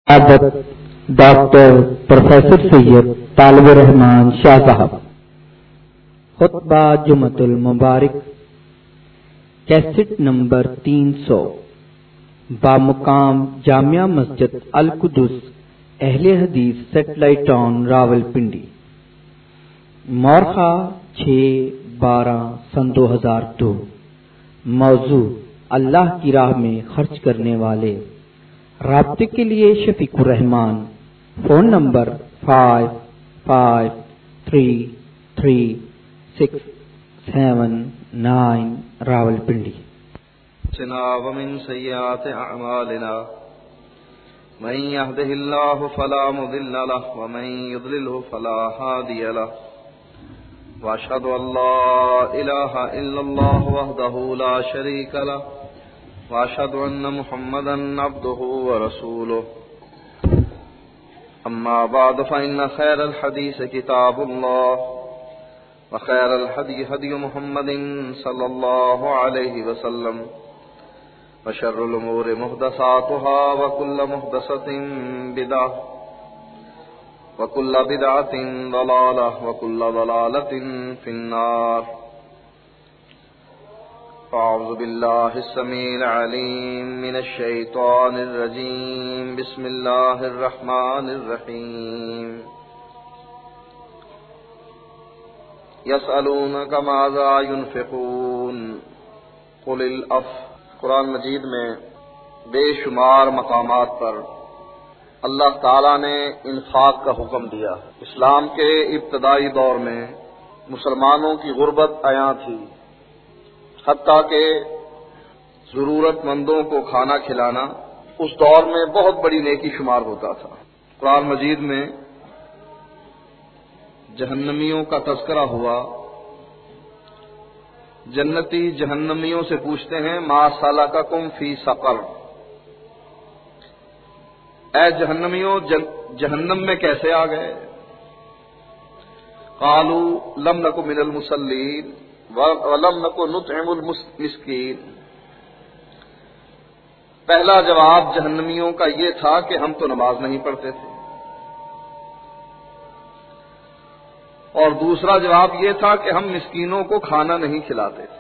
Doctor professor سید طالب الرحمان شاہ صاحب خطبہ جمعۃ المبارک کیسٹ نمبر 300 بامقام جامعہ مسجد القدس اہل حدیث سیٹلائٹ ٹاؤن راولپنڈی مورخہ 6/12/2002 موضوع اللہ کی راہ میں خرچ کرنے والے رابطے کے لیے شفیق الرحمان فون نمبر 553367 راولپنڈی ومن سيئات أعمالنا من يهده الله فلا مضل له ومن يضلله فلا هادي له وأشهد أن لا إله إلا الله وحده لا شريك له وأشهد أن محمدا عبده ورسوله أما بعد فإن خير الحديث كتاب الله وخير الهدي هدي محمد صلى الله عليه وسلم وشر الأمور محدثاتها وكل محدثة بدعة وكل بدعة ضلالة وكل ضلالة في النار. أعوذ بالله السميع العليم من الشيطان الرجيم. بسم الله الرحمن الرحيم. يسألونك ماذا ينفقون قل العفو. قرآن مجید میں بے شمار مقامات پر اللہ تعالیٰ نے انفاق کا حکم دیا. اسلام کے ابتدائی دور میں مسلمانوں کی غربت عیاں تھی، حتیٰ کہ ضرورت مندوں کو کھانا کھلانا اس دور میں بہت بڑی نیکی شمار ہوتا تھا. قرآن مجید میں جہنمیوں کا تذکرہ ہوا. جنتی جہنمیوں سے پوچھتے ہیں ما سلککم فی سقر، اے جہنمیوں جہنم میں کیسے آ گئے؟ قالوا لم نک من المصلین ولم نک نطعم المسکین. پہلا جواب جہنمیوں کا یہ تھا کہ ہم تو نماز نہیں پڑھتے تھے، اور دوسرا جواب یہ تھا کہ ہم مسکینوں کو کھانا نہیں کھلاتے تھے،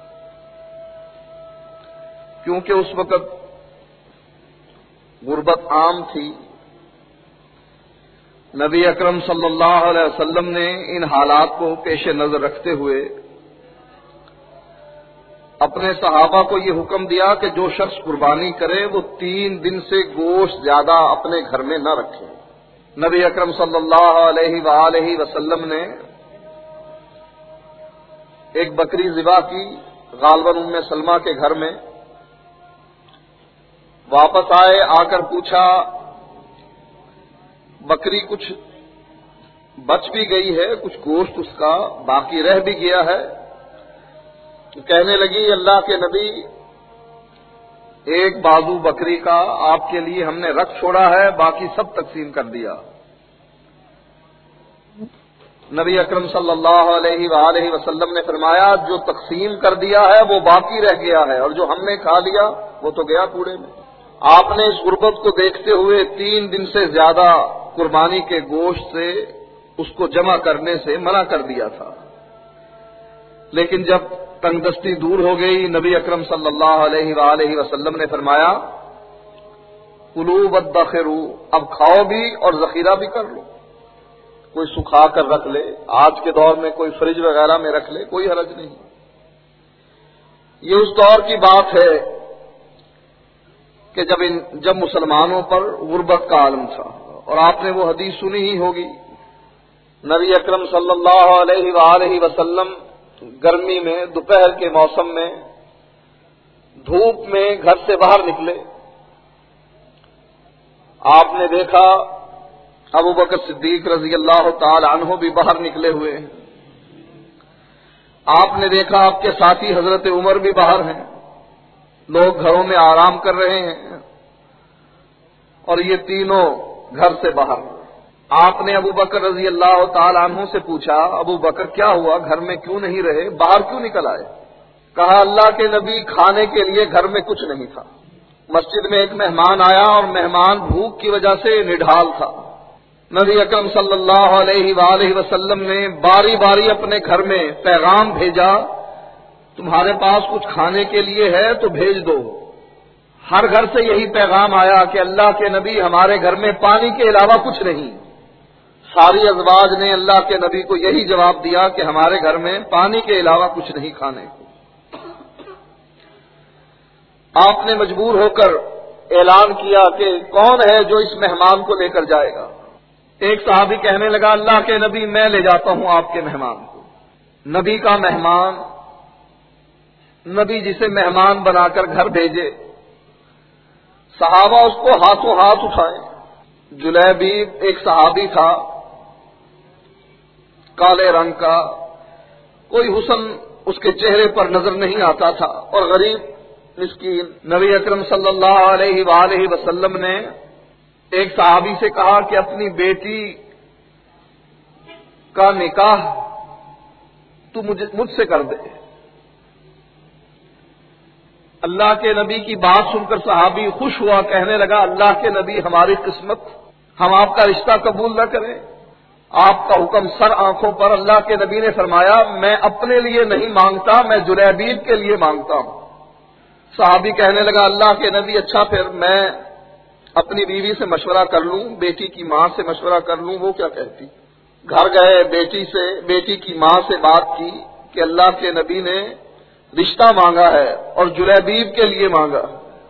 کیونکہ اس وقت غربت عام تھی. نبی اکرم صلی اللہ علیہ وسلم نے ان حالات کو پیش نظر رکھتے ہوئے اپنے صحابہ کو یہ حکم دیا کہ جو شخص قربانی کرے وہ 3 دن سے گوشت زیادہ اپنے گھر میں نہ رکھے. نبی اکرم صلی اللہ علیہ وآلہ وسلم نے ایک بکری ذبح کی غالباً ام سلمہ کے گھر میں. واپس آئے، آ کر پوچھا بکری کچھ بچ بھی گئی ہے، کچھ گوشت اس کا باقی رہ بھی گیا ہے. کہنے لگی اللہ کے نبی ایک بازو بکری کا آپ کے لیے ہم نے رکھ چھوڑا ہے، باقی سب تقسیم کر دیا. نبی اکرم صلی اللہ علیہ وآلہ وسلم نے فرمایا جو تقسیم کر دیا ہے وہ باقی رہ گیا ہے، اور جو ہم نے کھا لیا وہ تو گیا کوڑے میں. آپ نے اس غربت کو دیکھتے ہوئے 3 دن سے زیادہ قربانی کے گوشت سے اس کو جمع کرنے سے منع کر دیا تھا. لیکن جب تنگ دستی دور ہو گئی، نبی اکرم صلی اللہ علیہ وآلہ وسلم نے فرمایا کلوا وادخروا، اب کھاؤ بھی اور ذخیرہ بھی کر لو. کوئی سکھا کر رکھ لے، آج کے دور میں کوئی فریج وغیرہ میں رکھ لے، کوئی حرج نہیں. یہ اس دور کی بات ہے کہ جب مسلمانوں پر غربت کا عالم تھا. اور آپ نے وہ حدیث سنی ہی ہوگی، نبی اکرم صلی اللہ علیہ وآلہ وسلم گرمی میں دوپہر کے موسم میں دھوپ میں گھر سے باہر نکلے. آپ نے دیکھا ابو بکر صدیق رضی اللہ تعالی عنہ بھی باہر نکلے ہوئے ہیں. آپ نے دیکھا آپ کے ساتھی حضرت عمر بھی باہر ہیں. لوگ گھروں میں آرام کر رہے ہیں اور یہ تینوں گھر سے باہر. آپ نے ابو بکر رضی اللہ تعالی عنہ سے پوچھا ابو بکر کیا ہوا، گھر میں کیوں نہیں رہے، باہر کیوں نکل آئے؟ کہا اللہ کے نبی کھانے کے لیے گھر میں کچھ نہیں تھا. مسجد میں ایک مہمان آیا اور مہمان بھوک کی وجہ سے نڈھال تھا. نبی اکرم صلی اللہ علیہ وآلہ وسلم نے باری باری اپنے گھر میں پیغام بھیجا, تمہارے پاس کچھ کھانے کے لیے ہے تو بھیج دو. ہر گھر سے یہی پیغام آیا کہ اللہ کے نبی ہمارے گھر میں پانی کے علاوہ کچھ نہیں. ساری ازواج نے اللہ کے نبی کو یہی جواب دیا کہ ہمارے گھر میں پانی کے علاوہ کچھ نہیں کھانے کو. آپ نے مجبور ہو کر اعلان کیا کہ کون ہے جو اس مہمان کو لے کر جائے گا. ایک صحابی کہنے لگا اللہ کے نبی میں لے جاتا ہوں آپ کے مہمان کو. نبی کا مہمان, نبی جسے مہمان بنا کر گھر بھیجے, صحابہ اس کو ہاتھوں ہاتھ اٹھائے. جلیبیب ایک صحابی تھا, کالے رنگ کا, کوئی حسن اس کے چہرے پر نظر نہیں آتا تھا اور غریب مسکین. نبی اکرم صلی اللہ علیہ وآلہ وسلم نے ایک صحابی سے کہا کہ اپنی بیٹی کا نکاح تو مجھ سے کر دے. اللہ کے نبی کی بات سن کر صحابی خوش ہوا, کہنے لگا اللہ کے نبی ہماری قسمت, ہم آپ کا رشتہ قبول نہ کریں. آپ کا حکم سر آنکھوں پر. اللہ کے نبی نے فرمایا میں اپنے لیے نہیں مانگتا, میں جلیبیب کے لیے مانگتا ہوں. صحابی کہنے لگا اللہ کے نبی اچھا پھر میں اپنی بیوی سے مشورہ کر لوں, بیٹی کی ماں سے مشورہ کر لوں, وہ کیا کہتی. گھر گئے, بیٹی کی ماں سے بات کی کہ اللہ کے نبی نے رشتہ مانگا ہے اور جلیبیب کے لیے مانگا.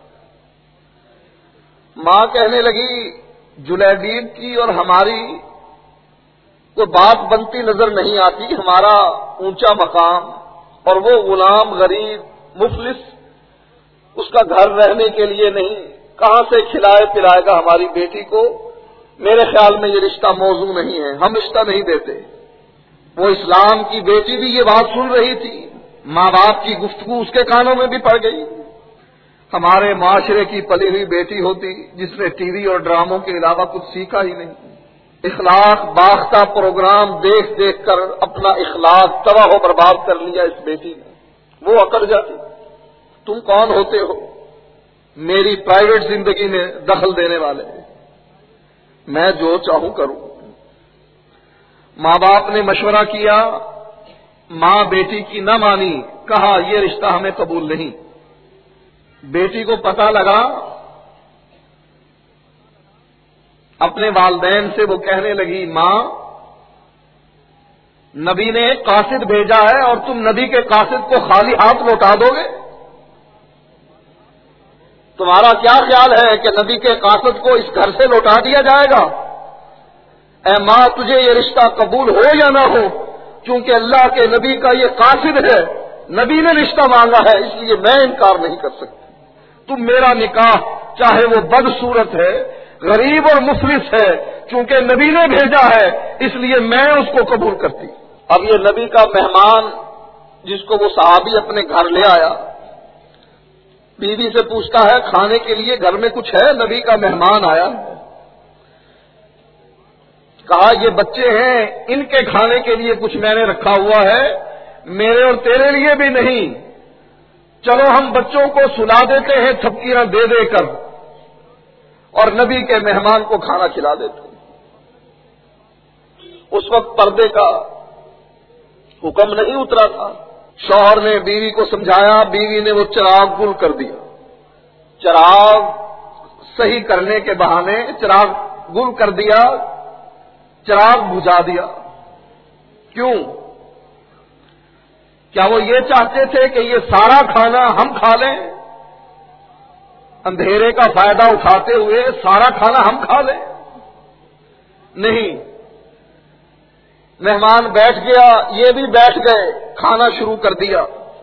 ماں کہنے لگی جلیبیب کی اور ہماری کوئی بات بنتی نظر نہیں آتی, ہمارا اونچا مقام اور وہ غلام غریب مفلس, اس کا گھر رہنے کے لیے نہیں, کہاں سے کھلائے پلائے گا ہماری بیٹی کو. میرے خیال میں یہ رشتہ موزوں نہیں ہے, ہم رشتہ نہیں دیتے. وہ اسلام کی بیٹی بھی یہ بات سن رہی تھی, ماں باپ کی گفتگو اس کے کانوں میں بھی پڑ گئی. ہمارے معاشرے کی پلی ہوئی بیٹی ہوتی جس نے ٹی وی اور ڈراموں کے علاوہ کچھ سیکھا ہی نہیں, اخلاق باختہ پروگرام دیکھ دیکھ کر اپنا اخلاق تباہ و برباد کر لیا اس بیٹی نے. وہ اکڑ جاتی, تم کون ہوتے ہو میری پرائیویٹ زندگی میں دخل دینے والے, میں جو چاہوں کروں. ماں باپ نے مشورہ کیا, ماں بیٹی کی نہ مانی, کہا یہ رشتہ ہمیں قبول نہیں. بیٹی کو پتہ لگا, اپنے والدین سے وہ کہنے لگی ماں نبی نے ایک قاصد بھیجا ہے اور تم نبی کے قاصد کو خالی ہاتھ لوٹا دو گے. تمہارا کیا خیال ہے کہ نبی کے قاصد کو اس گھر سے لوٹا دیا جائے گا؟ اے ماں تجھے یہ رشتہ قبول ہو یا نہ ہو, چونکہ اللہ کے نبی کا یہ قاصد ہے, نبی نے رشتہ مانگا ہے, اس لیے میں انکار نہیں کر سکتی. تم میرا نکاح چاہے وہ بدصورت ہے, غریب اور مفلس ہے, چونکہ نبی نے بھیجا ہے اس لیے میں اس کو قبول کرتی. اب یہ نبی کا مہمان جس کو وہ صحابی اپنے گھر لے آیا, بیوی سے پوچھتا ہے کھانے کے لیے گھر میں کچھ ہے؟ نبی کا مہمان آیا, کہا یہ بچے ہیں, ان کے کھانے کے لیے کچھ میں نے رکھا ہوا ہے, میرے اور تیرے لیے بھی نہیں. چلو ہم بچوں کو سلا دیتے ہیں تھپکیاں دے دے کر, اور نبی کے مہمان کو کھانا کھلا دیتے. اس وقت پردے کا حکم نہیں اترا تھا. شوہر نے بیوی کو سمجھایا, بیوی نے وہ چراغ گل کر دیا. چراغ صحیح کرنے کے بہانے چراغ گل کر دیا, چراغ بجھا دیا. کیوں؟ کیا وہ یہ چاہتے تھے کہ یہ سارا کھانا ہم کھا لیں؟ اندھیرے کا فائدہ اٹھاتے ہوئے سارا کھانا ہم کھا لیں؟ نہیں. مہمان بیٹھ گیا, یہ بھی بیٹھ گئے, کھانا شروع کر دیا.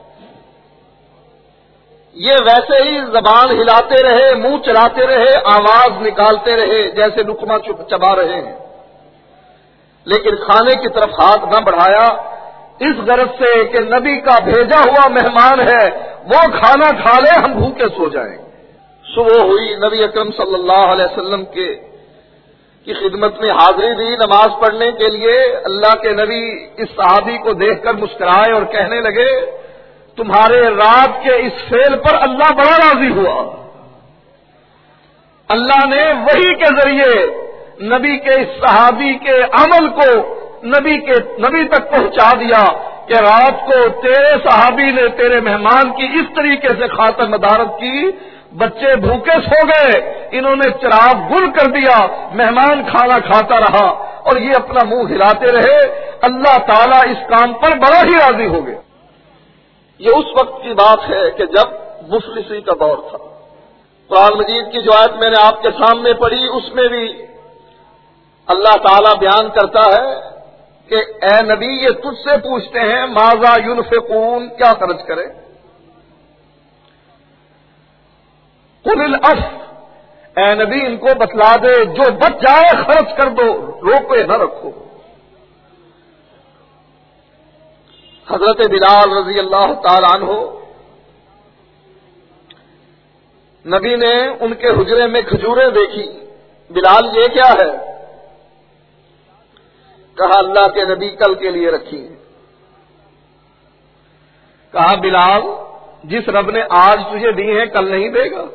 یہ ویسے ہی زبان ہلاتے رہے, منہ چلاتے رہے, آواز نکالتے رہے جیسے لقمہ چبا رہے ہیں, لیکن کھانے کی طرف ہاتھ نہ بڑھایا, اس غرض سے کہ نبی کا بھیجا ہوا مہمان ہے, وہ کھانا کھا لے, ہم بھوکے سو جائیں. صبح ہوئی, نبی اکرم صلی اللہ علیہ وسلم کی خدمت میں حاضری دی نماز پڑھنے کے لیے. اللہ کے نبی اس صحابی کو دیکھ کر مسکرائے اور کہنے لگے تمہارے رات کے اس فعل پر اللہ بڑا راضی ہوا. اللہ نے وحی کے ذریعے نبی کے اس صحابی کے عمل کو نبی تک پہنچا دیا کہ رات کو تیرے صحابی نے تیرے مہمان کی اس طریقے سے خاطر مدارت کی، بچے بھوکے سو گئے، انہوں نے چراغ گل کر دیا، مہمان کھانا کھاتا رہا اور یہ اپنا منہ ہلاتے رہے، اللہ تعالیٰ اس کام پر بڑا ہی راضی ہو گئے۔ یہ اس وقت کی بات ہے کہ جب مفلسی کا دور تھا۔ قرآن مجید کی جو آیت میں نے آپ کے سامنے پڑھی اس میں بھی اللہ تعالیٰ بیان کرتا ہے کہ اے نبی یہ تجھ سے پوچھتے ہیں ماذا ينفقون، کیا خرچ کرے؟ قل العفو، اے نبی ان کو بتلا دے جو بچ جائے خرچ کر دو، روکے نہ رکھو۔ حضرت بلال رضی اللہ تعالی عنہ، نبی نے ان کے حجرے میں کھجوریں دیکھی، بلال یہ کیا ہے؟ کہا اللہ کے نبی کل کے لیے رکھی ہے۔ کہا بلال جس رب نے آج تجھے دی ہیں کل نہیں دے گا؟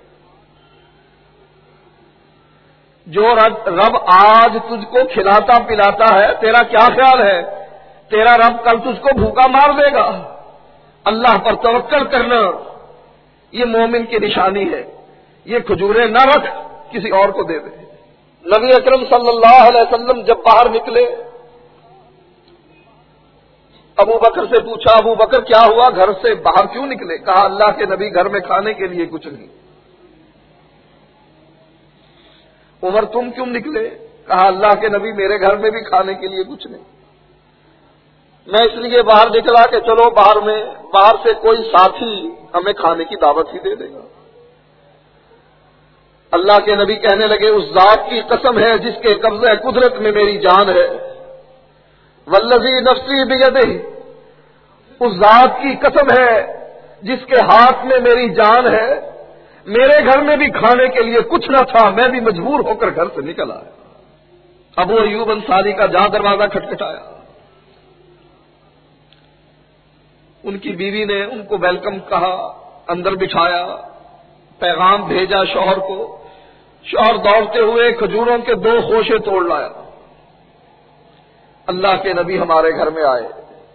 جو رب آج تجھ کو کھلاتا پلاتا ہے تیرا کیا خیال ہے تیرا رب کل تجھ کو بھوکا مار دے گا؟ اللہ پر توکل کرنا یہ مومن کی نشانی ہے۔ یہ کھجوریں نہ رکھ، کسی اور کو دے دے۔ نبی اکرم صلی اللہ علیہ وسلم جب باہر نکلے، ابو بکر سے پوچھا ابو بکر کیا ہوا، گھر سے باہر کیوں نکلے؟ کہا اللہ کے نبی گھر میں کھانے کے لیے کچھ نہیں۔ عمر تم کیوں نکلے؟ کہا اللہ کے نبی میرے گھر میں بھی کھانے کے لیے کچھ نہیں، میں اس لیے باہر نکلا کہ چلو باہر سے کوئی ساتھی ہمیں کھانے کی دعوت ہی دے دے گا۔ اللہ کے نبی کہنے لگے اس ذات کی قسم ہے جس کے قبضہ قدرت میں میری جان ہے، والذی نفسی بیدہ، اس ذات کی قسم ہے جس کے ہاتھ میں میری جان ہے، میرے گھر میں بھی کھانے کے لیے کچھ نہ تھا، میں بھی مجبور ہو کر گھر سے نکل آیا۔ ابو ایوب انصاری کا جہاں دروازہ کھٹکھٹایا، ان کی بیوی نے ان کو ویلکم کہا، اندر بٹھایا، پیغام بھیجا شوہر کو، شوہر دوڑتے ہوئے کھجوروں کے 2 خوشے توڑ لایا۔ اللہ کے نبی ہمارے گھر میں آئے،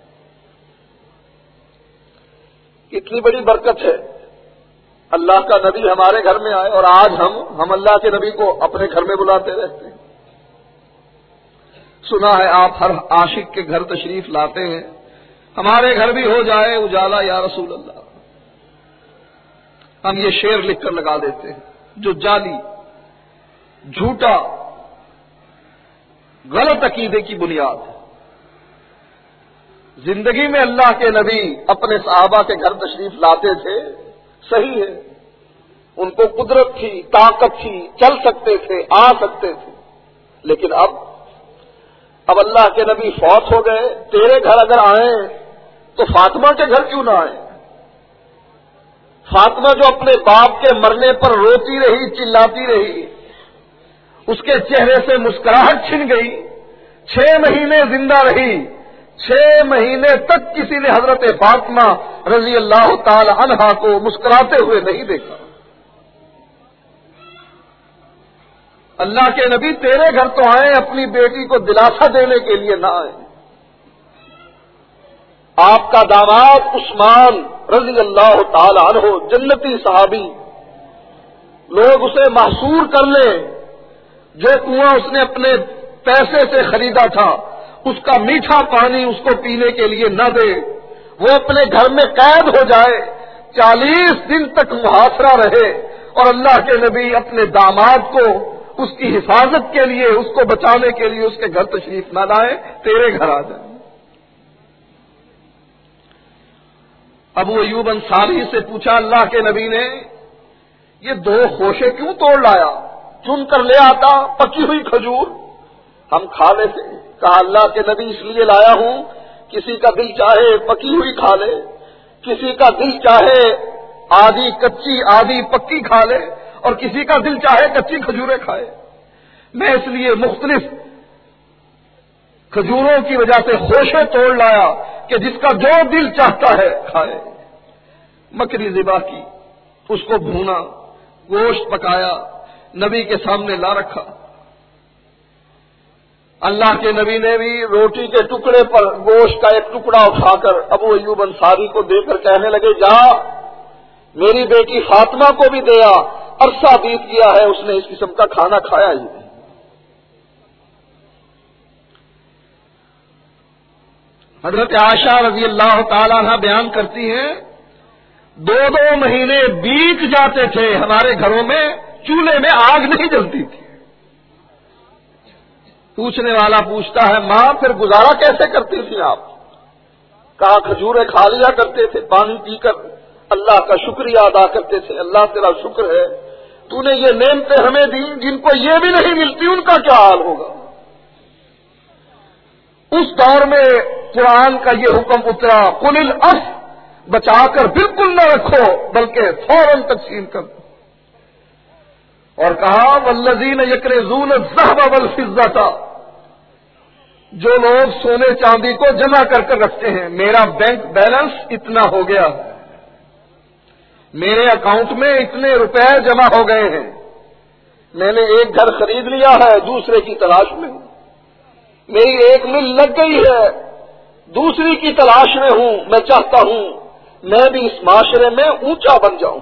کتنی بڑی برکت ہے، اللہ کا نبی ہمارے گھر میں آئے، اور آج ہم اللہ کے نبی کو اپنے گھر میں بلاتے رہتے ہیں۔ سنا ہے آپ ہر عاشق کے گھر تشریف لاتے ہیں، ہمارے گھر بھی ہو جائے اجالا یا رسول اللہ۔ ہم یہ شعر لکھ کر لگا دیتے ہیں جو جعلی، جھوٹا، غلط عقیدے کی بنیاد ہے۔ زندگی میں اللہ کے نبی اپنے صحابہ کے گھر تشریف لاتے تھے، صحیح ہے، ان کو قدرت تھی، طاقت تھی، چل سکتے تھے، آ سکتے تھے، لیکن اب اللہ کے نبی فوت ہو گئے، تیرے گھر اگر آئیں تو فاطمہ کے گھر کیوں نہ آئیں؟ فاطمہ جو اپنے باپ کے مرنے پر روتی رہی، چلاتی رہی، اس کے چہرے سے مسکراہٹ چھن گئی، 6 مہینے زندہ رہی، 6 مہینے تک کسی نے حضرت فاطمہ رضی اللہ تعالی عنہا کو مسکراتے ہوئے نہیں دیکھا۔ اللہ کے نبی تیرے گھر تو آئے، اپنی بیٹی کو دلاسا دینے کے لیے نہ آئے۔ آپ کا داماد عثمان رضی اللہ تعالی عنہ جنتی صحابی، لوگ اسے محصور کر لیں، جو کنواں اس نے اپنے پیسے سے خریدا تھا اس کا میٹھا پانی اس کو پینے کے لیے نہ دے، وہ اپنے گھر میں قید ہو جائے، 40 دن تک محاصرہ رہے، اور اللہ کے نبی اپنے داماد کو اس کی حفاظت کے لیے، اس کو بچانے کے لیے اس کے گھر تشریف نہ لائے، تیرے گھر آ جائیں۔ ابو ایوب انصاری سے پوچھا اللہ کے نبی نے یہ 2 خوشے کیوں توڑ لایا؟ چن کر لے آتا پکی ہوئی کھجور، ہم کھا لیتے۔ کہا اللہ کے نبی اس لیے لایا ہوں، کسی کا دل چاہے پکی ہوئی کھا لے، کسی کا دل چاہے آدھی کچی آدھی پکی کھا لے، اور کسی کا دل چاہے کچی کھجوریں کھائے۔ میں اس لیے مختلف کھجوروں کی وجہ سے خوشے توڑ لایا کہ جس کا جو دل چاہتا ہے کھائے۔ مکری ذبح کی، اس کو بھونا، گوشت پکایا، نبی کے سامنے لا رکھا۔ اللہ کے نبی نے بھی روٹی کے ٹکڑے پر گوشت کا ایک ٹکڑا اٹھا کر ابو ایوب انصاری کو دے کر کہنے لگے، جا میری بیٹی فاطمہ کو بھی دیا، عرصہ بیت گیا ہے اس نے اس قسم کا کھانا کھایا ہی نہیں۔ حضرت عائشہ رضی اللہ تعالیٰ عنہ بیان کرتی ہیں 2 مہینے بیت جاتے تھے ہمارے گھروں میں چولہے میں آگ نہیں جلتی تھی۔ پوچھنے والا پوچھتا ہے، ماں پھر گزارا کیسے کرتی تھی آپ؟ کہا کھجوریں کھا لیا کرتے تھے، پانی پی کر اللہ کا شکریہ ادا کرتے تھے، اللہ تیرا شکر ہے تو نے یہ نعمتیں ہمیں دی، جن کو یہ بھی نہیں ملتی ان کا کیا حال ہوگا۔ اس دور میں قرآن کا یہ حکم اترا، قل العف، بچا کر بالکل نہ رکھو بلکہ فوراً تقسیم کر دو، اور کہا والذین یکنزون الذهب والفضة، جو لوگ سونے چاندی کو جمع کر کر رکھتے ہیں، میرا بینک بیلنس اتنا ہو گیا، میرے اکاؤنٹ میں اتنے روپے جمع ہو گئے ہیں، میں نے ایک گھر خرید لیا ہے، دوسرے کی تلاش میں ہوں، میری ایک مل لگ گئی ہے، دوسری کی تلاش میں ہوں، میں چاہتا ہوں میں بھی اس معاشرے میں اونچا بن جاؤں۔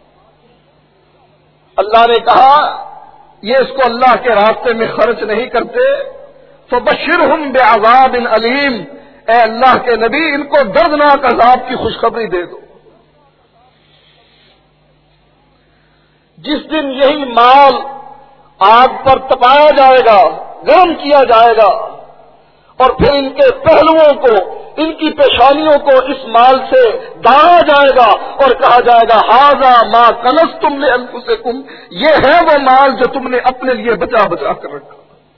اللہ نے کہا یہ اس کو اللہ کے راستے میں خرچ نہیں کرتے، فبشرہم بعذاب علیم، اے اللہ کے نبی ان کو دردناک عذاب کی خوشخبری دے دو۔ جس دن یہی مال آگ پر تپایا جائے گا، گرم کیا جائے گا، اور پھر ان کے پہلوؤں کو، ان کی پیشانیوں کو اس مال سے داغا جائے گا اور کہا جائے گا ھذا ما کنزتم لانفسکم، یہ ہے وہ مال جو تم نے اپنے لیے بچا بچا کر رکھا۔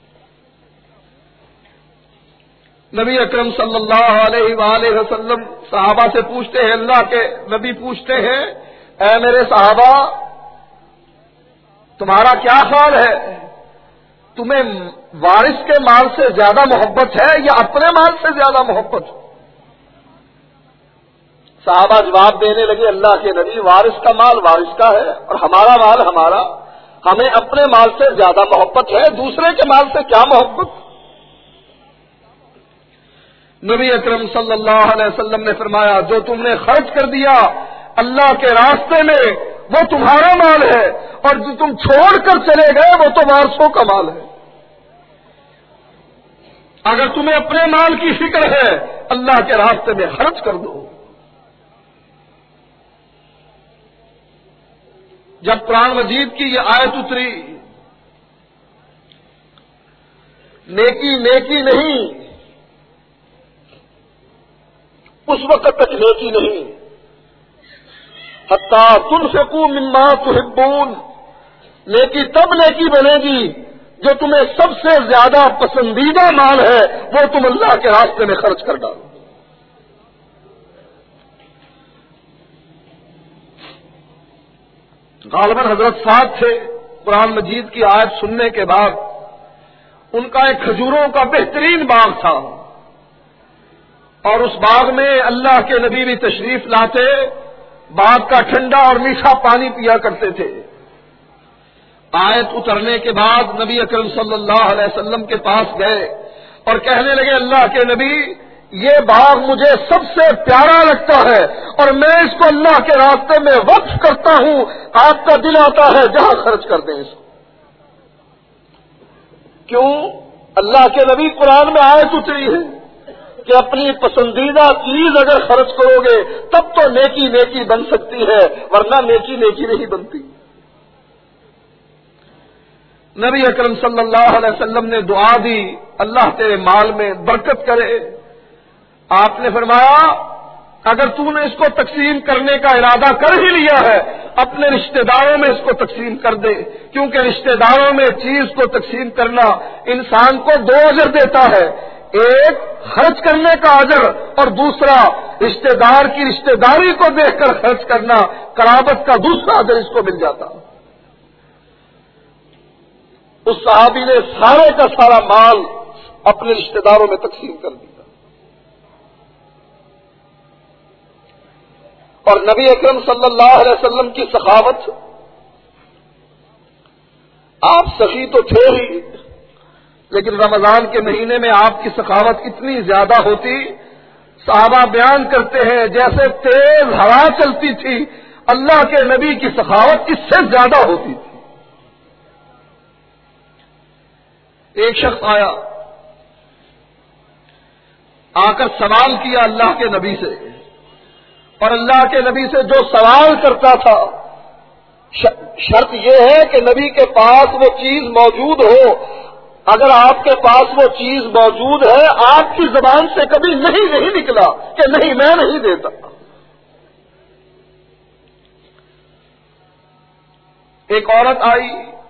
نبی اکرم صلی اللہ علیہ وآلہ وسلم صحابہ سے پوچھتے ہیں، اللہ کے نبی پوچھتے ہیں، اے میرے صحابہ تمہارا کیا خیال ہے، تمہیں وارث کے مال سے زیادہ محبت ہے یا اپنے مال سے زیادہ محبت؟ صحابہ جواب دینے لگے، اللہ کے نبی وارث کا مال وارث کا ہے اور ہمارا مال ہمارا، ہمیں اپنے مال سے زیادہ محبت ہے، دوسرے کے مال سے کیا محبت؟ نبی اکرم صلی اللہ علیہ وسلم نے فرمایا جو تم نے خرچ کر دیا اللہ کے راستے میں وہ تمہارا مال ہے، اور جو تم چھوڑ کر چلے گئے وہ تو وارثوں کا مال ہے۔ اگر تمہیں اپنے مال کی فکر ہے اللہ کے راستے میں خرچ کر دو۔ جب قرآن مجید کی یہ آیت اتری، نیکی نیکی نہیں، اس وقت تک نیکی نہیں، حتیٰ تنفقوا مما تحبون، نیکی تب نیکی بنے گی جو تمہیں سب سے زیادہ پسندیدہ مال ہے وہ تم اللہ کے راستے میں خرچ کر ڈالو۔ غالباً حضرت ساتھ تھے، قرآن مجید کی آیت سننے کے بعد ان کا ایک کھجوروں کا بہترین باغ تھا، اور اس باغ میں اللہ کے نبی بھی تشریف لاتے، باغ کا ٹھنڈا اور میٹھا پانی پیا کرتے تھے۔ آیت اترنے کے بعد نبی اکرم صلی اللہ علیہ وسلم کے پاس گئے اور کہنے لگے اللہ کے نبی یہ باغ مجھے سب سے پیارا لگتا ہے اور میں اس کو اللہ کے راستے میں وقف کرتا ہوں، آپ کا دل آتا ہے جہاں خرچ کر دیں اس کو۔ کیوں؟ اللہ کے نبی قرآن میں آیت اتری ہے کہ اپنی پسندیدہ چیز اگر خرچ کرو گے تب تو نیکی نیکی بن سکتی ہے، ورنہ نیکی نیکی نہیں بنتی۔ نبی اکرم صلی اللہ علیہ وسلم نے دعا دی اللہ تیرے مال میں برکت کرے۔ آپ نے فرمایا اگر تو نے اس کو تقسیم کرنے کا ارادہ کر ہی لیا ہے اپنے رشتہ داروں میں اس کو تقسیم کر دے، کیونکہ رشتہ داروں میں چیز کو تقسیم کرنا انسان کو 2 اجر دیتا ہے، ایک خرچ کرنے کا اجر اور دوسرا رشتہ دار کی رشتہ داری کو دیکھ کر خرچ کرنا، قرابت کا دوسرا اجر اس کو مل جاتا۔ اس صحابی نے سارے کا سارا مال اپنے رشتہ داروں میں تقسیم کر دیا، اور نبی اکرم صلی اللہ علیہ وسلم کی سخاوت آپ سخی تو تھے ہی، لیکن رمضان کے مہینے میں آپ کی سخاوت اتنی زیادہ ہوتی، صحابہ بیان کرتے ہیں جیسے تیز ہوا چلتی تھی، اللہ کے نبی کی سخاوت اس سے زیادہ ہوتی تھی۔ ایک شخص آیا، آ کر سوال کیا اللہ کے نبی سے، اور اللہ کے نبی سے جو سوال کرتا تھا شرط یہ ہے کہ نبی کے پاس وہ چیز موجود ہو۔ اگر آپ کے پاس وہ چیز موجود ہے، آپ کی زبان سے کبھی نہیں نکلا کہ نہیں میں نہیں دیتا۔ ایک عورت آئی،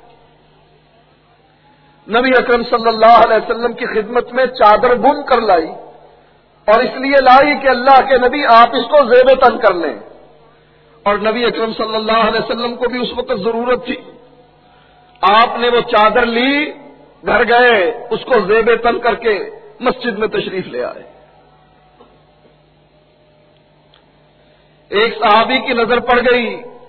نبی اکرم صلی اللہ علیہ وسلم کی خدمت میں چادر گم کر لائی، اور اس لیے لائی کہ اللہ کے نبی آپ اس کو زیب تن کر لیں، اور نبی اکرم صلی اللہ علیہ وسلم کو بھی اس وقت ضرورت تھی۔ آپ نے وہ چادر لی، گھر گئے، اس کو زیب تن کر کے مسجد میں تشریف لے آئے۔ ایک صحابی کی نظر پڑ گئی،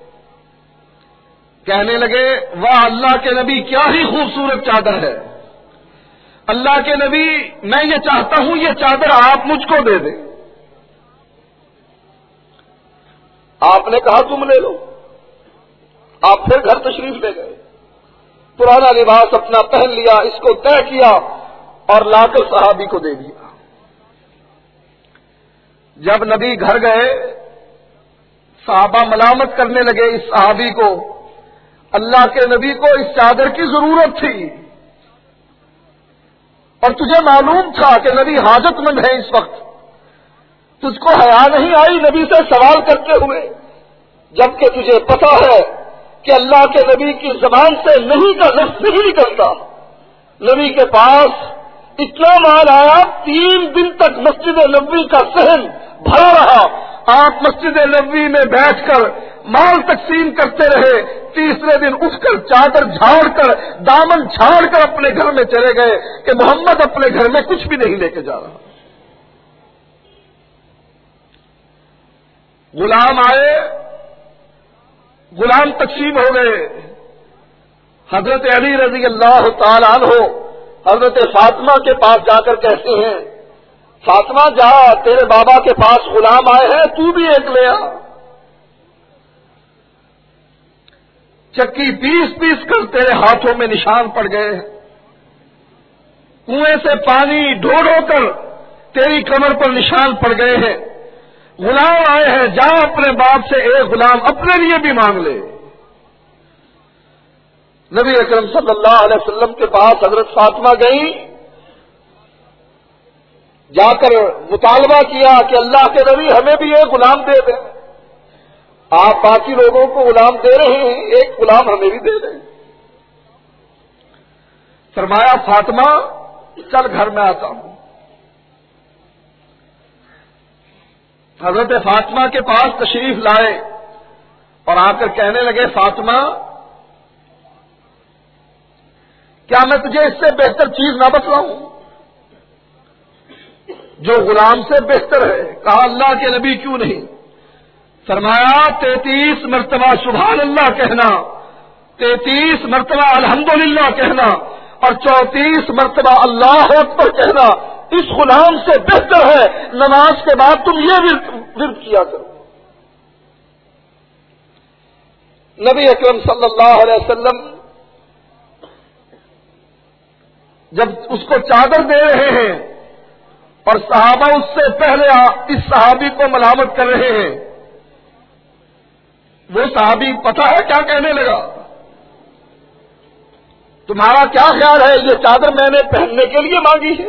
کہنے لگے واہ اللہ کے نبی کیا ہی خوبصورت چادر ہے، اللہ کے نبی میں یہ چاہتا ہوں یہ چادر آپ مجھ کو دے دیں۔ آپ نے کہا تم لے لو۔ آپ پھر گھر تشریف لے گئے، پرانا لباس اپنا پہن لیا، اس کو طے کیا اور لا کر صحابی کو دے دیا۔ جب نبی گھر گئے، صحابہ ملامت کرنے لگے اس صحابی کو، اللہ کے نبی کو اس چادر کی ضرورت تھی، اور تجھے معلوم تھا کہ نبی حاجت مند ہے اس وقت، تجھ کو حیا نہیں آئی نبی سے سوال کرتے ہوئے، جبکہ تجھے پتا ہے کہ اللہ کے نبی کی زبان سے نہیں کا لفظ نہیں نکلتا۔ نبی کے پاس اتنا مال آیا، 3 دن تک مسجد نبوی کا صحن بھرا رہا، آپ مسجد نبوی میں بیٹھ کر مال تقسیم کرتے رہے، تیسرے دن اٹھ کر چادر جھاڑ کر دامن جھاڑ کر اپنے گھر میں چلے گئے کہ محمد اپنے گھر میں کچھ بھی نہیں لے کے جا رہا۔ غلام آئے، غلام تقسیم ہو گئے، حضرت علی رضی اللہ تعالی عنہ حضرت فاطمہ کے پاس جا کر کہتے ہیں فاطمہ جا، تیرے بابا کے پاس غلام آئے ہیں، تو بھی ایک لے آ۔ چکی پیس کر تیرے ہاتھوں میں نشان پڑ گئے، کنویں سے پانی ڈھو کر تیری کمر پر نشان پڑ گئے ہیں، غلام آئے ہیں، جا اپنے باپ سے ایک غلام اپنے لیے بھی مانگ لے۔ نبی اکرم صلی اللہ علیہ وسلم کے پاس حضرت فاطمہ گئی، جا کر مطالبہ کیا کہ اللہ کے نبی ہمیں بھی ایک غلام دے دیں، آپ باقی لوگوں کو غلام دے رہے ہیں، ایک غلام ہمیں بھی دے دیں۔ فرمایا فاطمہ چل گھر میں آتا ہوں۔ حضرت فاطمہ کے پاس تشریف لائے اور آ کر کہنے لگے فاطمہ کیا میں تجھے اس سے بہتر چیز نہ بتلاؤں جو غلام سے بہتر ہے؟ کہا اللہ کے نبی کیوں نہیں؟ فرمایا 33 مرتبہ سبحان اللہ کہنا، 33 مرتبہ الحمدللہ کہنا اور 34 مرتبہ اللہ اکبر کہنا اس غلام سے بہتر ہے نماز کے بعد تم یہ ورد کیا کرو۔ نبی اکرم صلی اللہ علیہ وسلم جب اس کو چادر دے رہے ہیں اور صحابہ اس سے پہلے اس صحابی کو ملامت کر رہے ہیں، وہ صحابی پتہ ہے کیا کہنے لگا؟ تمہارا کیا خیال ہے یہ چادر میں نے پہننے کے لیے مانگی ہے؟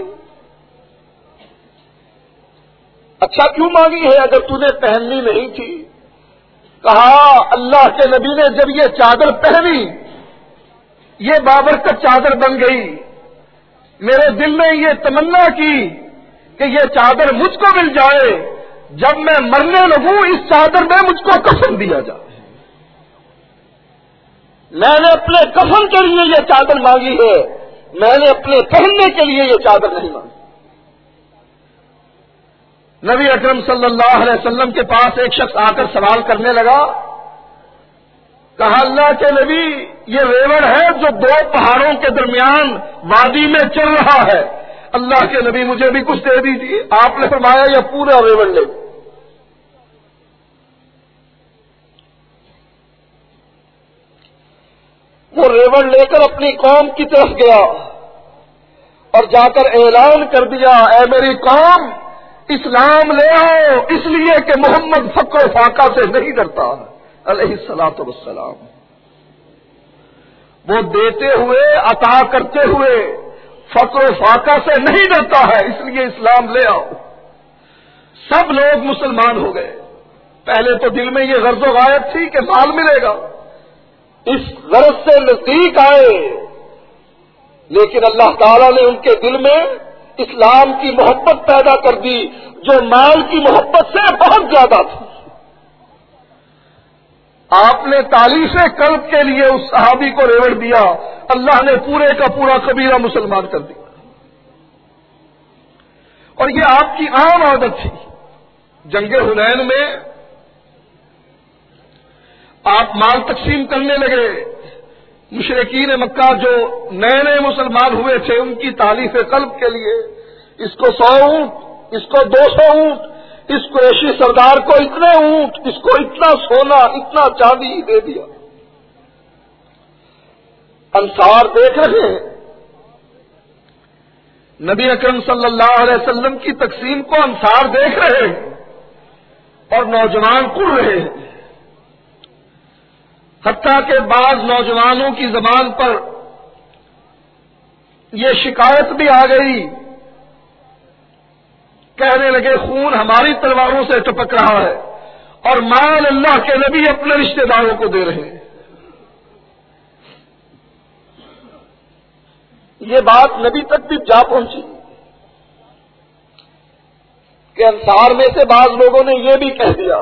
اچھا کیوں مانگی ہے اگر تو نے پہننی نہیں تھی؟ کہا اللہ کے نبی نے جب یہ چادر پہنی یہ بابرکت چادر بن گئی، میرے دل نے یہ تمنا کی کہ یہ چادر مجھ کو مل جائے، جب میں مرنے لگوں اس چادر میں مجھ کو کفن دیا جائے۔ میں نے اپنے کفن کے لیے یہ چادر مانگی ہے، میں نے اپنے پہننے کے لیے یہ چادر نہیں مانگی۔ نبی اکرم صلی اللہ علیہ وسلم کے پاس ایک شخص آ کر سوال کرنے لگا کہا اللہ کے نبی یہ ریوڑ ہے جو دو پہاڑوں کے درمیان وادی میں چل رہا ہے، اللہ کے نبی مجھے بھی کچھ دے دیجیے۔ آپ نے فرمایا یہ پورا ریوڑ لے۔ وہ ریوڑ لے کر اپنی قوم کی طرف گیا اور جا کر اعلان کر دیا، اے میری قوم اسلام لے آؤ، اس لیے کہ محمد فقر و فاقہ سے نہیں ڈرتا علیہ الصلوۃ والسلام۔ وہ دیتے ہوئے عطا کرتے ہوئے فقر و فاقہ سے نہیں ڈرتا ہے، اس لیے اسلام لے آؤ۔ سب لوگ مسلمان ہو گئے۔ پہلے تو دل میں یہ غرض و غایت تھی کہ مال ملے گا، اس غرض سے نزدیک آئے، لیکن اللہ تعالیٰ نے ان کے دل میں اسلام کی محبت پیدا کر دی جو مال کی محبت سے بہت زیادہ تھی۔ آپ نے تالیف قلب کے لیے اس صحابی کو ریوڑ دیا، اللہ نے پورے کا پورا قبیلہ مسلمان کر دیا۔ اور یہ آپ کی عام عادت تھی۔ جنگ حنین میں آپ مال تقسیم کرنے لگے، مشرکین مکہ جو نئے نئے مسلمان ہوئے تھے ان کی تالیف قلب کے لیے اس کو 100 اونٹ، اس کو 200 اونٹ، اس قریشی سردار کو اتنے اونٹ، اس کو اتنا سونا، اتنا چاندی دے دیا۔ انصار دیکھ رہے ہیں، نبی اکرم صلی اللہ علیہ وسلم کی تقسیم کو انصار دیکھ رہے ہیں اور نوجوان کڑ رہے ہیں، حتیٰ کہ بعض نوجوانوں کی زبان پر یہ شکایت بھی آ گئی، کہنے لگے خون ہماری تلواروں سے ٹپک رہا ہے اور مال اللہ کے نبی اپنے رشتہ داروں کو دے رہے ہیں۔ یہ بات نبی تک بھی جا پہنچی کہ انصار میں سے بعض لوگوں نے یہ بھی کہہ دیا۔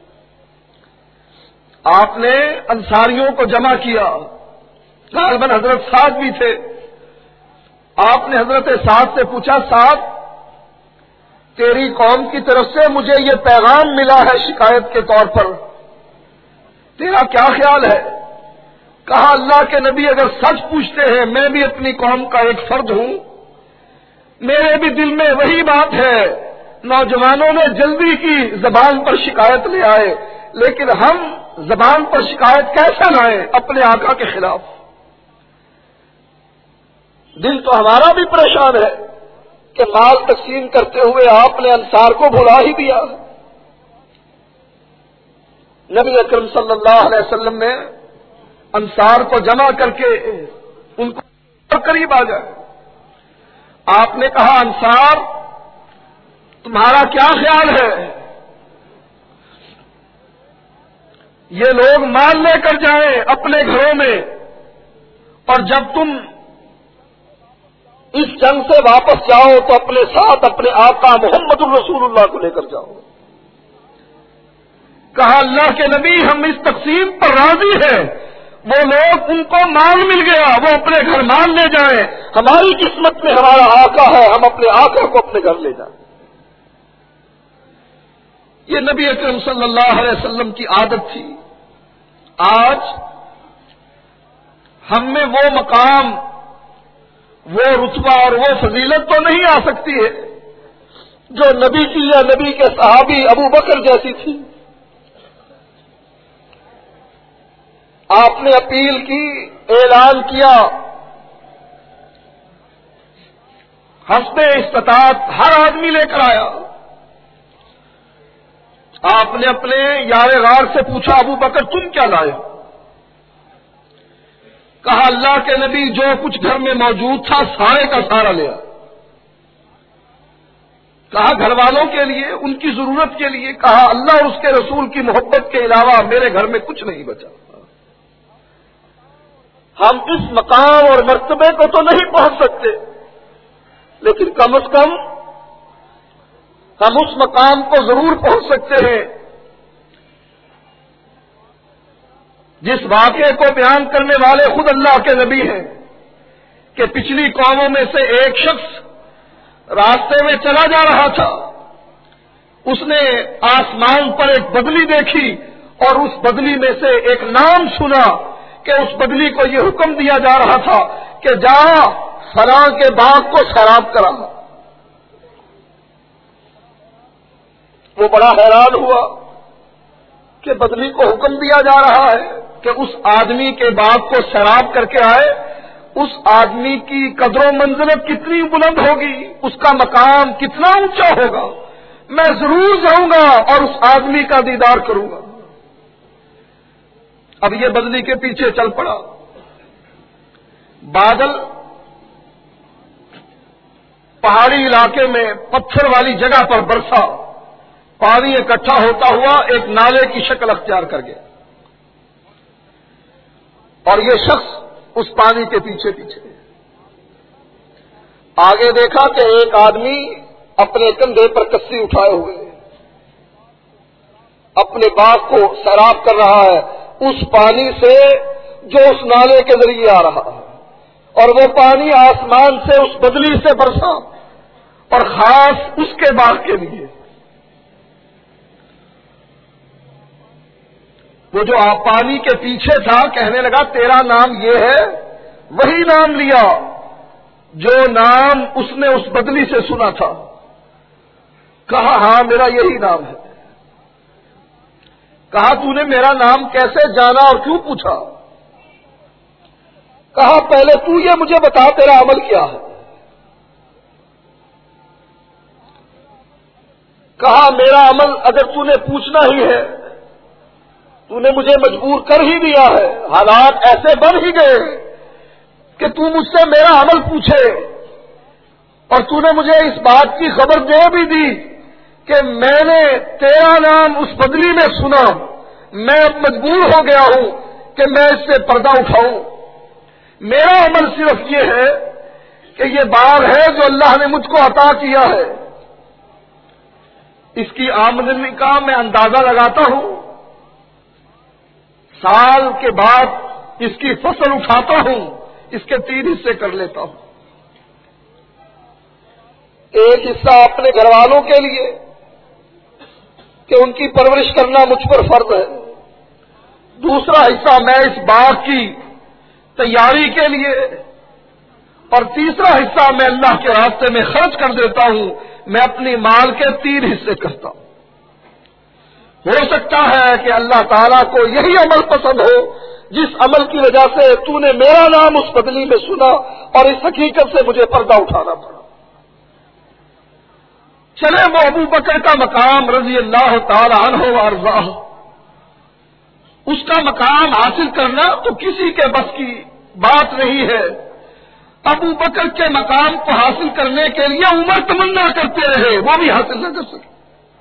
آپ نے انصاریوں کو جمع کیا، غالباً حضرت سعد بھی تھے۔ آپ نے حضرت سعد سے پوچھا، سعد تیری قوم کی طرف سے مجھے یہ پیغام ملا ہے شکایت کے طور پر، تیرا کیا خیال ہے؟ کہا اللہ کے نبی اگر سچ پوچھتے ہیں میں بھی اپنی قوم کا ایک فرد ہوں، میرے بھی دل میں وہی بات ہے۔ نوجوانوں نے جلدی کی زبان پر شکایت لے آئے، لیکن ہم زبان پر شکایت کیسے لائیں اپنے آقا کے خلاف؟ دل تو ہمارا بھی پریشان ہے کہ مال تقسیم کرتے ہوئے آپ نے انصار کو بھلا ہی دیا۔ نبی اکرم صلی اللہ علیہ وسلم نے انصار کو جمع کر کے ان کو قریب آ جائے، آپ نے کہا انصار تمہارا کیا خیال ہے؟ یہ لوگ مال لے کر جائیں اپنے گھروں میں اور جب تم اس جنگ سے واپس جاؤ تو اپنے ساتھ اپنے آقا محمد الرسول اللہ کو لے کر جاؤ۔ کہا اللہ کے نبی ہم اس تقسیم پر راضی ہیں، وہ لوگ ان کو مال مل گیا وہ اپنے گھر مال لے جائیں، ہماری قسمت میں ہمارا آقا ہے، ہم اپنے آقا کو اپنے گھر لے جائیں۔ یہ نبی اکرم صلی اللہ علیہ وسلم کی عادت تھی۔ آج ہم میں وہ مقام، وہ رتبہ اور وہ فضیلت تو نہیں آ سکتی ہے جو نبی کی یا نبی کے صحابی ابو بکر جیسی تھی۔ آپ نے اپیل کی، اعلان کیا، حسب استطاعت ہر آدمی لے کر آیا۔ آپ نے اپنے یار غار سے پوچھا ابو بکر تم کیا لائے؟ کہا اللہ کے نبی جو کچھ گھر میں موجود تھا سارے کا سارا لیا۔ کہا گھر والوں کے لیے، ان کی ضرورت کے لیے؟ کہا اللہ اور اس کے رسول کی محبت کے علاوہ میرے گھر میں کچھ نہیں بچا۔ ہم اس مقام اور مرتبے کو تو نہیں پہنچ سکتے، لیکن کم از کم ہم اس مقام کو ضرور پہنچ سکتے ہیں جس واقعے کو بیان کرنے والے خود اللہ کے نبی ہیں کہ پچھلی قوموں میں سے ایک شخص راستے میں چلا جا رہا تھا، اس نے آسمان پر ایک بدلی دیکھی اور اس بدلی میں سے ایک نام سنا کہ اس بدلی کو یہ حکم دیا جا رہا تھا کہ جا فلاں کے باغ کو سیراب کرا. وہ بڑا حیران ہوا کہ بدلی کو حکم دیا جا رہا ہے کہ اس آدمی کے باغ کو سیراب کر کے آئے. اس آدمی کی قدر و منزلت کتنی بلند ہوگی، اس کا مقام کتنا اونچا ہوگا، میں ضرور جاؤں گا اور اس آدمی کا دیدار کروں گا. اب یہ بدلی کے پیچھے چل پڑا. بادل پہاڑی علاقے میں پتھر والی جگہ پر برسا، پانی اکٹھا ہوتا ہوا ایک نالے کی شکل اختیار کر گیا، اور یہ شخص اس پانی کے پیچھے پیچھے. آگے دیکھا کہ ایک آدمی اپنے کندھے پر کسی اٹھائے ہوئے اپنے باغ کو سیراب کر رہا ہے اس پانی سے جو اس نالے کے ذریعے آ رہا ہے، اور وہ پانی آسمان سے اس بدلی سے برسا اور خاص اس کے باغ کے لیے. وہ جو پانی کے پیچھے تھا کہنے لگا تیرا نام یہ ہے، وہی نام لیا جو نام اس نے اس بدلی سے سنا تھا. کہا ہاں میرا یہی نام ہے. کہا تو نے میرا نام کیسے جانا اور کیوں پوچھا؟ کہا پہلے تو یہ مجھے بتا تیرا عمل کیا ہے. کہا میرا عمل اگر تو نے پوچھنا ہی ہے، تو نے مجھے مجبور کر ہی دیا ہے، حالات ایسے بن ہی گئے کہ تو مجھ سے میرا عمل پوچھے، اور تو نے مجھے اس بات کی خبر دے بھی دی کہ میں نے تیرا نام اس بدلی میں سنا. میں اب مجبور ہو گیا ہوں کہ میں اس سے پردہ اٹھاؤں. میرا عمل صرف یہ ہے کہ یہ باغ ہے جو اللہ نے مجھ کو عطا کیا ہے، اس کی آمدنی کا میں اندازہ لگاتا ہوں، سال کے بعد اس کی فصل اٹھاتا ہوں، اس کے 3 حصے کر لیتا ہوں. ایک حصہ اپنے گھر والوں کے لیے کہ ان کی پرورش کرنا مجھ پر فرض ہے، دوسرا حصہ میں اس باغ کی تیاری کے لیے، اور تیسرا حصہ میں اللہ کے راستے میں خرچ کر دیتا ہوں. میں اپنی مال کے 3 حصے کرتا ہوں. ہو سکتا ہے کہ اللہ تعالیٰ کو یہی عمل پسند ہو جس عمل کی وجہ سے تو نے میرا نام اس بدلی میں سنا اور اس حقیقت سے مجھے پردہ اٹھانا پڑا. چلے وہ ابو بکر کا مقام رضی اللہ تعالی عنہ وارضاہ، اس کا مقام حاصل کرنا تو کسی کے بس کی بات نہیں ہے. ابو بکر کے مقام کو حاصل کرنے کے لیے عمر تمنا کرتے رہے، وہ بھی حاصل نہ کر سکے.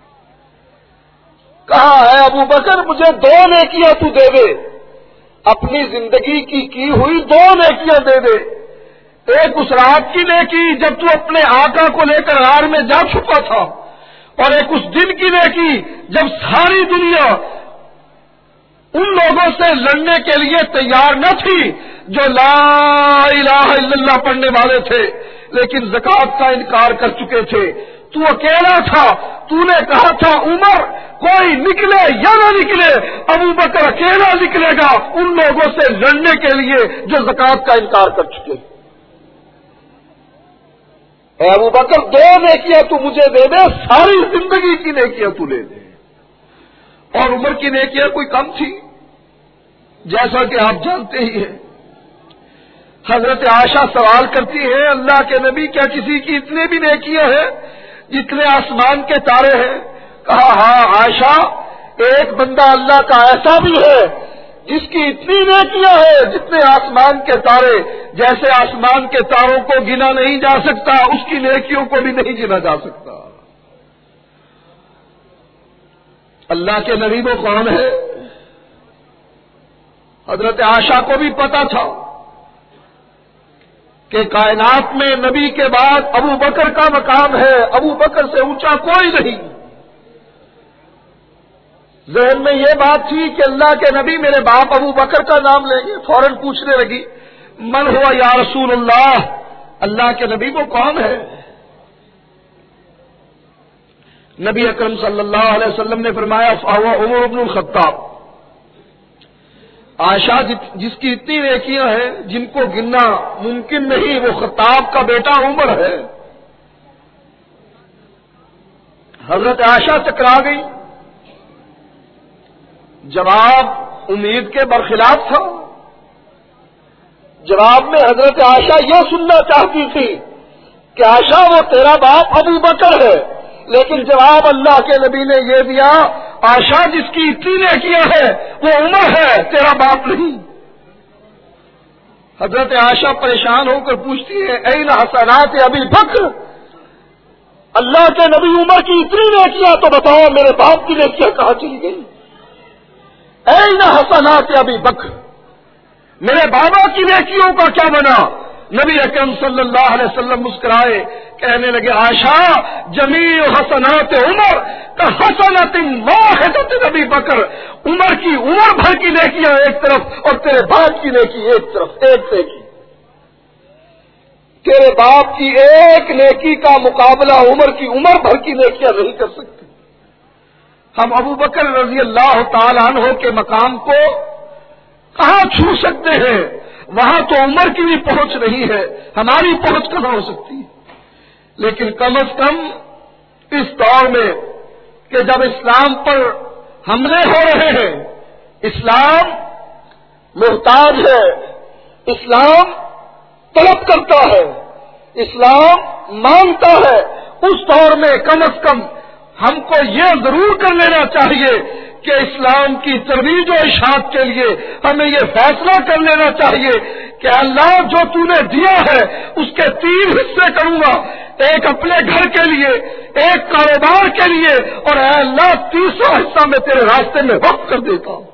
کہا ہے ابو بکر مجھے 2 نیکیاں تو دے دے، اپنی زندگی کی ہوئی 2 نیکیاں دے دے. ایک اس رات کی نیکی جب تو اپنے آقا کو لے کر غار میں جا چھپا تھا، اور ایک اس دن کی نیکی جب ساری دنیا ان لوگوں سے لڑنے کے لیے تیار نہ تھی جو لا الہ الا اللہ پڑھنے والے تھے لیکن زکوٰۃ کا انکار کر چکے تھے. تو اکیلا تھا، تو نے کہا تھا عمر کوئی نکلے یا نہ نکلے ابو بکر اکیلا نکلے گا ان لوگوں سے لڑنے کے لیے جو زکوٰۃ کا انکار کر چکے. اے ابو بکر 2 نیکیاں تو مجھے دے دے، ساری زندگی کی نیکیاں تو لے دے. اور عمر کی نیکیاں کوئی کم تھی؟ جیسا کہ آپ جانتے ہی ہیں. حضرت عائشہ سوال کرتی ہے اللہ کے نبی کیا کسی کی اتنے بھی نیکیاں ہیں جتنے آسمان کے تارے ہیں؟ کہا ہاں عائشہ، ایک بندہ اللہ کا ایسا بھی ہے جس کی اتنی نیکیاں ہیں جتنے آسمان کے تارے. جیسے آسمان کے تاروں کو گنا نہیں جا سکتا اس کی نیکیوں کو بھی نہیں گنا جا سکتا. اللہ کے نبی وہ کون ہے؟ حضرت عائشہ کو بھی پتا تھا کہ کائنات میں نبی کے بعد ابو بکر کا مقام ہے، ابو بکر سے اونچا کوئی نہیں. ذہن میں یہ بات تھی کہ اللہ کے نبی میرے باپ ابو بکر کا نام لیں گے. فوراً پوچھنے لگی من ہوا یا رسول اللہ، اللہ کے نبی وہ کون ہے؟ نبی اکرم صلی اللہ علیہ وسلم نے فرمایا فہو عمر بن الخطاب، عائشہ جس کی اتنی نیکیاں ہیں جن کو گننا ممکن نہیں، وہ خطاب کا بیٹا عمر ہے، حضرت عائشہ ٹکرا گئی، جواب امید کے برخلاف تھا۔ جواب میں حضرت عائشہ یہ سننا چاہتی تھی کہ عائشہ وہ تیرا باپ ابو بکر ہے، لیکن جواب اللہ کے نبی نے یہ دیا، عائشہ جس کی اتنی نیکیاں ہے وہ عمر ہے، تیرا باپ نہیں۔ حضرت عائشہ پریشان ہو کر پوچھتی ہے، این حسنات ابی بکر، اللہ کے نبی عمر کی اتنی نیکیاں تو بتاؤ، میرے باپ کی نیکیاں کہاں چلی گئی؟ این حسنات ابی بکر، میرے بابا کی نیکیوں کا کیا بنا؟ نبی اکرم صلی اللہ علیہ وسلم مسکرائے، کہنے لگے، عائشہ جمیع حسنات عمر کا حسنات واحدۃ ابی بکر، عمر کی عمر بھر کی نیکیاں ایک طرف اور تیرے باپ کی نیکی ایک طرف، ایک نیکی۔ تیرے باپ کی ایک نیکی کا مقابلہ عمر کی عمر بھر کی نیکیاں نہیں کر سکتی۔ ہم ابو بکر رضی اللہ تعالی عنہ کے مقام کو کہاں چھو سکتے ہیں؟ وہاں تو عمر کی بھی پہنچ نہیں ہے، ہماری پہنچ کہاں ہو سکتی ہے؟ لیکن کم از کم اس دور میں کہ جب اسلام پر حملے ہو رہے ہیں، اسلام محتاج ہے، اسلام طلب کرتا ہے، اسلام مانگتا ہے، اس دور میں کم از کم ہم کو یہ ضرور کر لینا چاہیے کہ اسلام کی ترویج و اشاعت کے لیے ہمیں یہ فیصلہ کر لینا چاہیے کہ اللہ جو تو نے دیا ہے اس کے 3 حصے کروں گا، ایک اپنے گھر کے لیے، ایک کاروبار کے لیے، اور اے اللہ 3واں حصہ میں تیرے راستے میں وقف کر دیتا ہوں۔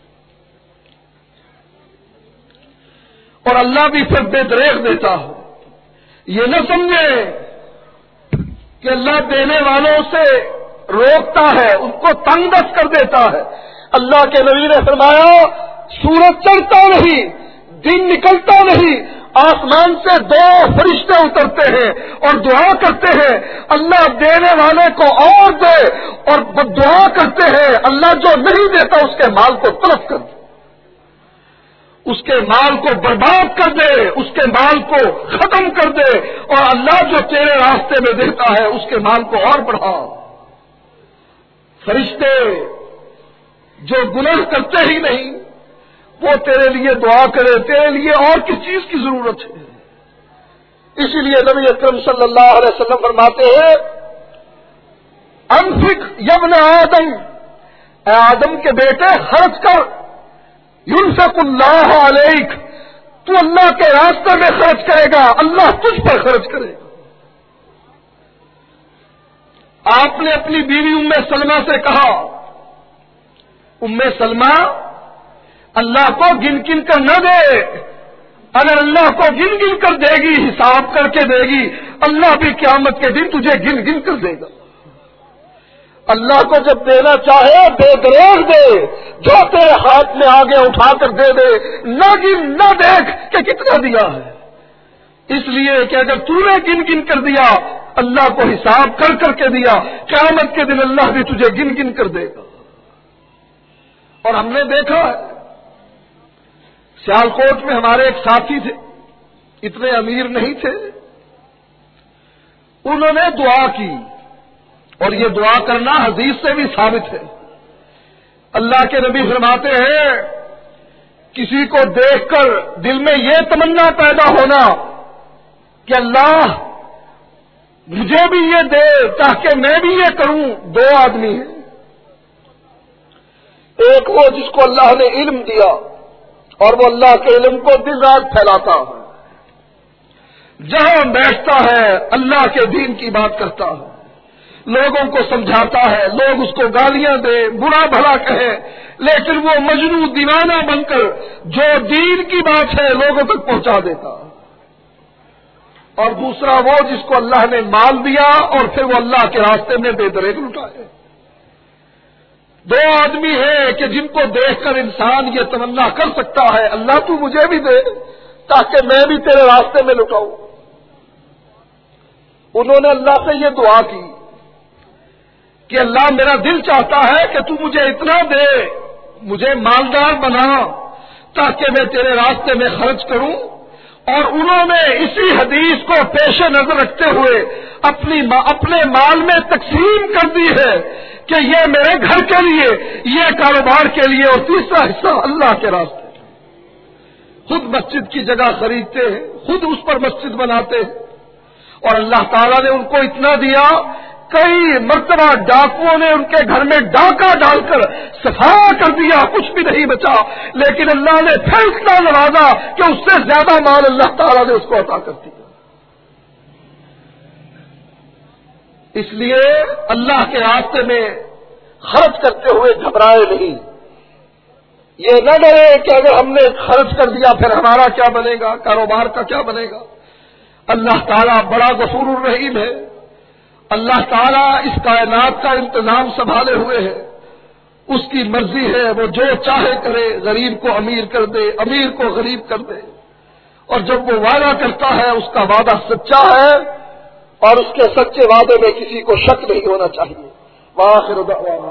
اور اللہ بھی پھر بے دریغ دیتا ہو۔ یہ نہ سمجھے کہ اللہ دینے والوں سے روکتا ہے، ان کو تنگ دست کر دیتا ہے۔ اللہ کے نبی نے فرمایا، سورج چڑھتا نہیں، دن نکلتا نہیں، آسمان سے 2 فرشتے اترتے ہیں اور دعا کرتے ہیں، اللہ دینے والے کو اور دے، اور دعا کرتے ہیں، اللہ جو نہیں دیتا اس کے مال کو تلف کر دے، اس کے مال کو برباد کر دے، اس کے مال کو ختم کر دے، اور اللہ جو تیرے راستے میں دیتا ہے اس کے مال کو اور بڑھا۔ فرشتے جو گناہ کرتے ہی نہیں وہ تیرے لیے دعا کرے، تیرے لیے اور کس چیز کی ضرورت ہے؟ اسی لیے نبی اکرم صلی اللہ علیہ وسلم فرماتے ہیں، انفق یبن آدم، اے آدم کے بیٹے خرچ کر، ينفق اللہ علیک، تو اللہ کے راستے میں خرچ کرے گا، اللہ تجھ پر خرچ کرے گا۔ آپ نے اپنی بیوی ام سلمہ سے کہا، ام سلمہ اللہ کو گن گن کر نہ دے، اگر اللہ کو گن گن کر دے گی، حساب کر کے دے گی، اللہ بھی قیامت کے دن تجھے گن گن کر دے گا۔ اللہ کو جب دینا چاہے بے دریغ دے، جو تیرے ہاتھ میں آگے اٹھا کر دے دے، نہ گن نہ دیکھ کہ کتنا دیا ہے، اس لیے کہ اگر تو نے گن گن کر دیا، اللہ کو حساب کر کر کے دیا، قیامت کے دن اللہ بھی تجھے گن گن کر دے گا۔ اور ہم نے دیکھا ہے، سیالکوٹ میں ہمارے ایک ساتھی تھے، اتنے امیر نہیں تھے، انہوں نے دعا کی، اور یہ دعا کرنا حدیث سے بھی ثابت ہے۔ اللہ کے نبی فرماتے ہیں، کسی کو دیکھ کر دل میں یہ تمنا پیدا ہونا کہ اللہ مجھے بھی یہ دے تاکہ میں بھی یہ کروں، 2 آدمی ہیں، ایک وہ جس کو اللہ نے علم دیا اور وہ اللہ کے علم کو دن رات پھیلاتا ہے، جہاں بیٹھتا ہے اللہ کے دین کی بات کرتا ہے، لوگوں کو سمجھاتا ہے، لوگ اس کو گالیاں دیں، برا بھلا کہیں، لیکن وہ مجنون دیوانہ بن کر جو دین کی بات ہے لوگوں تک پہنچا دیتا۔ اور دوسرا وہ جس کو اللہ نے مال دیا اور پھر وہ اللہ کے راستے میں بے دریغ لٹائے۔ 2 آدمی ہیں کہ جن کو دیکھ کر انسان یہ تمنا کر سکتا ہے، اللہ تو مجھے بھی دے تاکہ میں بھی تیرے راستے میں لٹاؤں۔ انہوں نے اللہ سے یہ دعا کی کہ اللہ میرا دل چاہتا ہے کہ تو مجھے اتنا دے، مجھے مالدار بنا تاکہ میں تیرے راستے میں خرچ کروں. اور انہوں نے اسی حدیث کو پیش نظر رکھتے ہوئے اپنے مال میں تقسیم کر دی ہے کہ یہ میرے گھر کے لیے، یہ کاروبار کے لیے، اور تیسرا حصہ اللہ کے راستے. خود مسجد کی جگہ خریدتے ہیں، خود اس پر مسجد بناتے ہیں. اور اللہ تعالیٰ نے ان کو اتنا دیا، کئی مرتبہ ڈاکوؤں نے ان کے گھر میں ڈاکہ ڈال کر صفا کر دیا، کچھ بھی نہیں بچا، لیکن اللہ نے پھر اتنا نوازا کہ اس سے زیادہ مال اللہ تعالیٰ نے اس کو عطا کر دیا. اس لیے اللہ کے راستے میں خرچ کرتے ہوئے گھبرائے نہیں. یہ نہ ڈرے کہ اگر ہم نے خرچ کر دیا پھر ہمارا کیا بنے گا، کاروبار کا کیا بنے گا. اللہ تعالیٰ بڑا غفور الرحیم ہے. اللہ تعالیٰ اس کائنات کا انتظام سنبھالے ہوئے ہے. اس کی مرضی ہے، وہ جو چاہے کرے، غریب کو امیر کر دے، امیر کو غریب کر دے. اور جب وہ وعدہ کرتا ہے اس کا وعدہ سچا ہے، اور اس کے سچے وعدے میں کسی کو شک نہیں ہونا چاہیے. وآخر دعوانا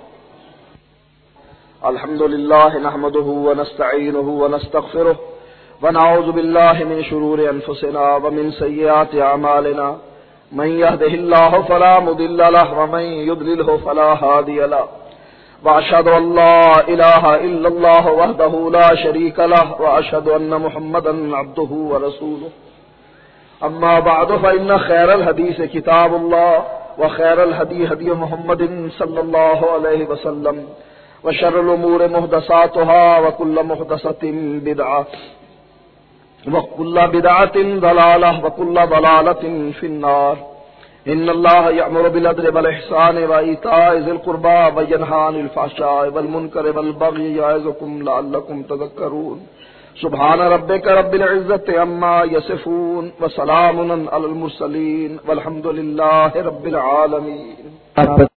الحمدللہ نحمده ونستعینه ونستغفره ونعوذ باللہ من شرور انفسنا ومن سیئات اعمالنا من يهده الله فلا مضل له ومن يضلل فلا هادي له واشهد ان لا اله الا الله وحده لا شريك له واشهد ان محمدا عبده ورسوله. اما بعد فان خير الحديث كتاب الله وخير الهدي هدي محمد صلى الله عليه وسلم وشر الامور محدثاتها وكل محدثة بدعة وكل بدعة ضلالة وكل ضلالة في النار. إن الله يأمر بالعدل والإحسان وإيتاء ذي القربى وينهى عن الفحشاء والمنكر والبغي يعظكم لعلكم تذكرون. سبحان ربك رب العزة عما يصفون وسلام على المرسلين والحمد لله رب العالمين.